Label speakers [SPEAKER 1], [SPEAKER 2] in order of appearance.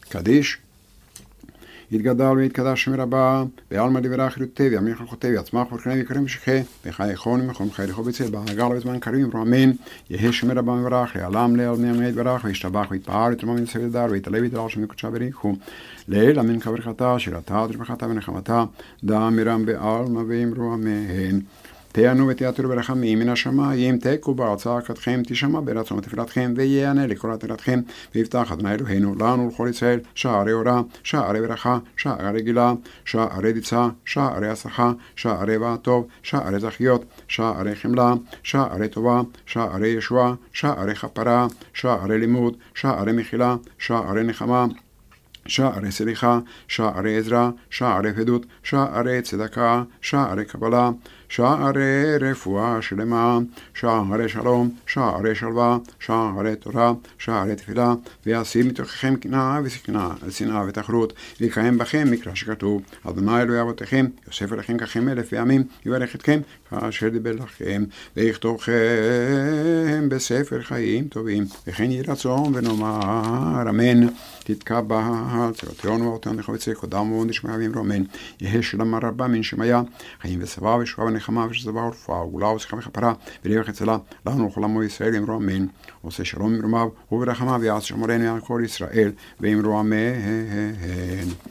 [SPEAKER 1] קדיש. יתגדל ויתקדש שם רבה, ועלמא דברה חירותי, וימליך לחוטא, ויצמח ורקנה ויקרים ושכה, וחי חון ומחום חי לכו בצל, בהגל ובזמן קרים ואמן, יהא שם רבה מברך, לעלם לעלמי יתברך, וישתבח ויתפאר, יתרומם וינסה ויתדר, ויתעלה ויתעלה שם וקודשה בריחו, לעיל אמן כברכתה, שירתה ותרבחתה ונחמתה, דא מרם בעלמא ואמרו אמן. תענו ותעתרו ברחמים מן השמיים, תקו בעצתכם תשמע ברצון ותפילתכם, ויענה לכל עתירתכם, ויפתח אדוני אלוהינו לנו ולכל ישראל שערי אורה, שערי ברכה, שערי גילה, שערי דיצה, שערי הצלחה, שערי טוב, שערי זכיות, שערי חמלה, שערי טובה, שערי ישועה, שערי כפרה, שערי לימוד, שערי מחילה, שערי נחמה, שערי סליחה, שערי עזרה, שערי פדות, שערי צדקה, שערי קבלה, שערי רפואה שלמה, שערי שלום, שערי שלווה, שערי תורה, שערי תפילה, וישים מתוככם קנאה ושנאה ותחרות, ויקיים בכם מקרא שכתוב, אדוני אלוהי אבותיכם, יוסף אליכם ככם 1000 ימים, יברך אתכם כאשר דיבר לכם, ויכתובכם בספר חיים טובים, וכן יהי רצון ונאמר אמן. תתקבל תורתנו ואותנו לחבצי קודם ונשמע ואמרו אמן. יהא שלום רבה מן שמיה, חיים ושבע ושועה ונחמה ושזבה ורפואה וגאולה ושמחה וכפרה ולברך הצלה לנו ולכל עמו ישראל ואמרו אמן. עושה שלום במרומיו וברחמיו יעש שמרנו על כל ישראל ואמרו אמן.